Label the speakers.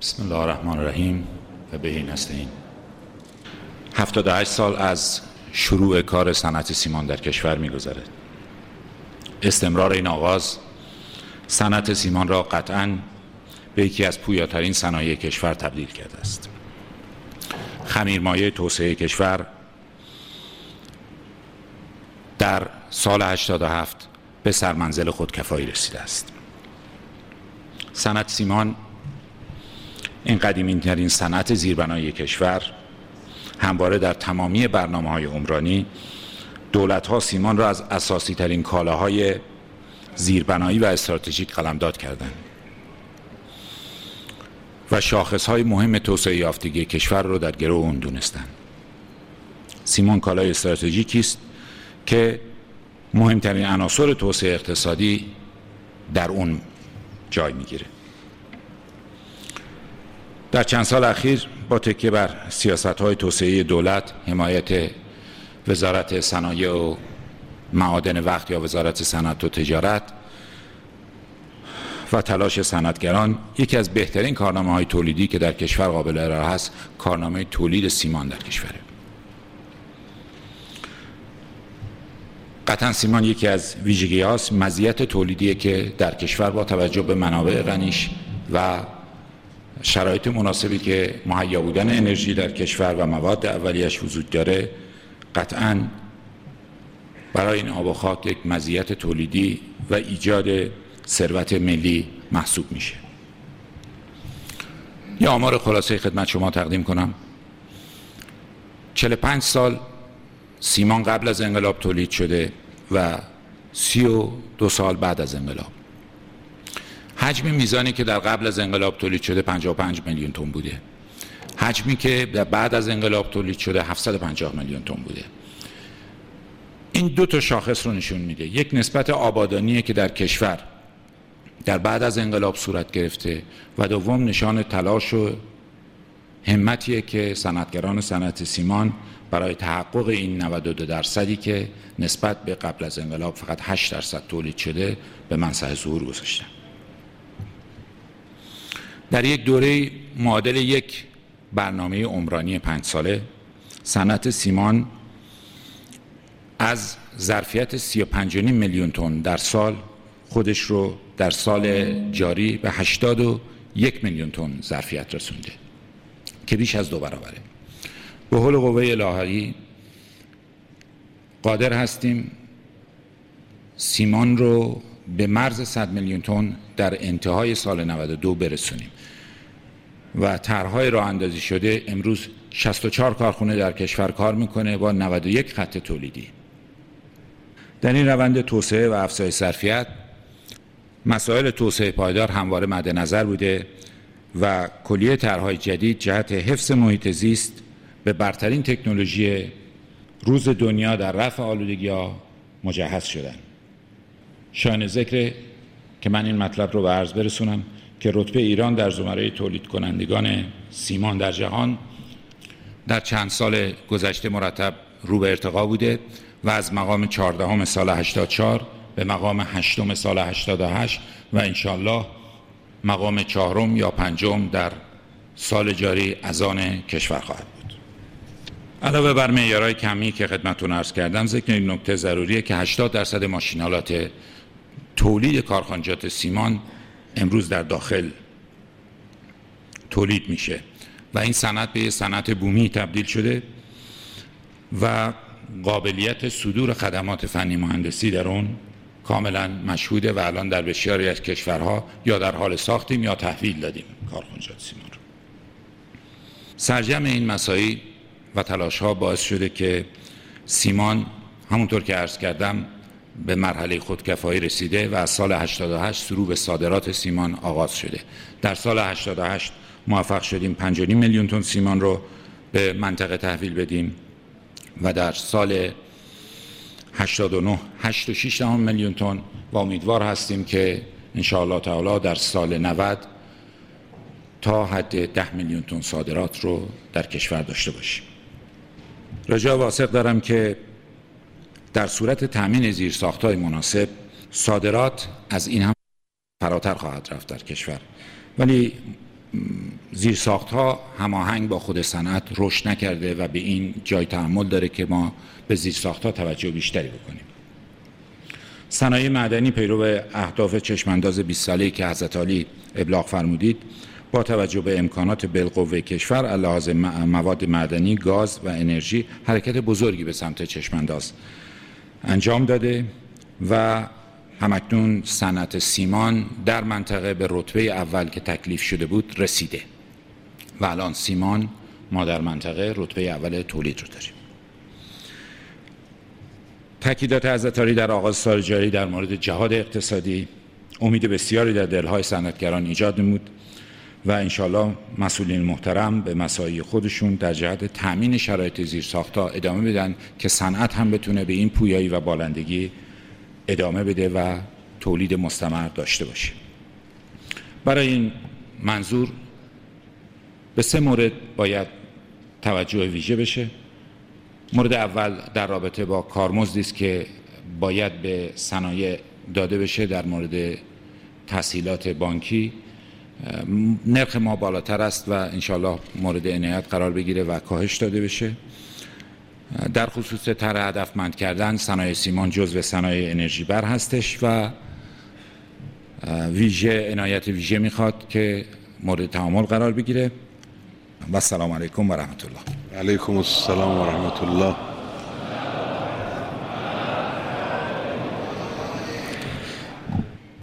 Speaker 1: بسم الله الرحمن الرحیم و به نستعین. 78 سال از شروع کار صنعت سیمان در کشور می‌گذرد. استمرار این آغاز صنعت سیمان را قطعاً به یکی از پویاترین صنایع کشور تبدیل کرده است. خمیرمایه توسعه کشور در سال 87 به سرمنزل خودکفایی رسیده است. صنعت سیمان، این قدیمی‌ترین صنعت زیربنایی کشور، همواره در تمامی برنامه‌های عمرانی دولت‌ها سیمان را از اساسی‌ترین کالاهای زیربنایی و استراتژیک قلمداد کردند و شاخص‌های مهم توسعه یافتگی کشور را در گرو آن دونستند. سیمان کالای استراتژیکی است که مهمترین عناصر توسعه اقتصادی در اون جای می‌گیرد. در چند سال اخیر با تکیه بر سیاست‌های توسعه دولت، حمایت وزارت صنایع و معادن وقت یا وزارت صنعت و تجارت و تلاش صنعتگران، یکی از بهترین کارنامه‌های تولیدی که در کشور قابل ارائه است، کارنامه تولید سیمان در کشوره. قطعاً سیمان یکی از ویژگی‌هاست، مزیت تولیدی که در کشور با توجه به منابع غنیش و شرایط مناسبی که مهیا بودن انرژی در کشور و مواد اولیه‌اش وجود داره، قطعاً برای این آب و خاک یک مزیت تولیدی و ایجاد ثروت ملی محسوب میشه. یه آمار خلاصه خدمت شما تقدیم کنم. 45 سال سیمان قبل از انقلاب تولید شده و 32 سال بعد از انقلاب. حجم میزانی که در قبل از انقلاب تولید شده 55 میلیون تن بوده. حجمی که در بعد از انقلاب تولید شده 750 میلیون تن بوده. این دو تا شاخص رو نشون میده. یک نسبت آبادانیه که در کشور در بعد از انقلاب صورت گرفته و دوم نشان تلاش و همتیه که صنعتگران صنعت سیمان برای تحقق این 92% که نسبت به قبل از انقلاب فقط 8% تولید شده به منصه ظهور گذاشتن. در یک دوره معادل یک برنامه عمرانی 5 ساله، صنعت سیمان از ظرفیت 35.5 میلیون تن در سال خودش رو در سال جاری به 81 میلیون تن ظرفیت رسونده که بیش از 2 برابره. به حول قوه الهی قادر هستیم سیمان رو به مرز 100 میلیون تن در انتهای سال 92 برسونیم و طرح‌های راه اندازی شده امروز 64 کارخانه در کشور کار میکنه با 91 خط تولیدی. در این روند توسعه و افزایش ظرفیت، مسائل توسعه پایدار همواره مد نظر بوده و کلیه طرح‌های جدید جهت حفظ محیط زیست به برترین تکنولوژی روز دنیا در رفع آلودگی‌ها مجهز شدند. شایان ذکر که من این مطلب رو به عرض برسونم که رتبه ایران در زمره تولید کنندگان سیمان در جهان در چند سال گذشته مرتب رو به ارتقا بوده و از مقام 14 سال 84 به مقام 8 سال 88 و انشالله مقام 4 یا 5 در سال جاری از آن کشور خواهد بود. علاوه بر معیارهای کمی که خدمتتون عرض کردم، ذکر این نکته ضروریه که 80% ماشین‌آلات تولید کارخانجات سیمان امروز در داخل تولید میشه و این صنعت به صنعت بومی تبدیل شده و قابلیت صدور خدمات فنی مهندسی در اون کاملا مشهوده و الان در بسیاری از کشورها یا در حال ساختیم یا تحویل دادیم کارخانجات سیمان رو. سرجم این مسائل و تلاش ها باعث شده که سیمان همونطور که عرض کردم به مرحله خودکفایی رسیده و از سال 88 شروع به صادرات سیمان آغاز شده. در سال 88 موفق شدیم 5.5 میلیون تن سیمان رو به منطقه تحویل بدیم و در سال 89 8.6 میلیون تن و امیدوار هستیم که ان شاء الله تعالی در سال 90 تا حد 10 میلیون تن صادرات رو در کشور داشته باشیم. رجا واثق دارم که در صورت تامین زیرساخت‌های مناسب صادرات از این هم فراتر خواهد رفت در کشور، ولی زیرساخت‌ها هماهنگ با خود صنعت رشد نکرده و به این جای تحمل داره که ما به زیرساخت‌ها توجه بیشتری بکنیم. صنایع معدنی پیرو اهداف چشمانداز 20 ساله‌ای که حضرت عالی ابلاغ فرمودید، با توجه به امکانات بالقوه کشور علاوه مواد معدنی، گاز و انرژی حرکت بزرگی به سمت چشمانداز انجام داده و همکنون صنعت سیمان در منطقه به رتبه اول که تکلیف شده بود رسیده و الان سیمان ما در منطقه رتبه اول تولید رو داریم. تاکیدات حضرت عالی در آغاز سال جاری در مورد جهاد اقتصادی امید بسیاری در دلهای صنعتگران ایجاد نمود و انشالله مسئولین محترم به مساعی خودشون در جهت تامین شرایط زیرساخت‌ها ادامه بدن که صنعت هم بتونه به این پویایی و بالندگی ادامه بده و تولید مستمر داشته باشه. برای این منظور به 3 مورد باید توجه ویژه بشه. مورد اول در رابطه با کارمزدی است که باید به صنایع داده بشه. در مورد تسهیلات بانکی نرخ ما بالاتر است و انشالله مورد عنایت قرار بگیره و کاهش داده بشه. در خصوص طرح هدفمند کردن صنایع سیمان جزو صنایع انرژی بر هستش و عنایت ویژه میخواد که مورد تعامل قرار بگیره. و السلام علیکم و رحمت الله.
Speaker 2: علیکم السلام و رحمت الله.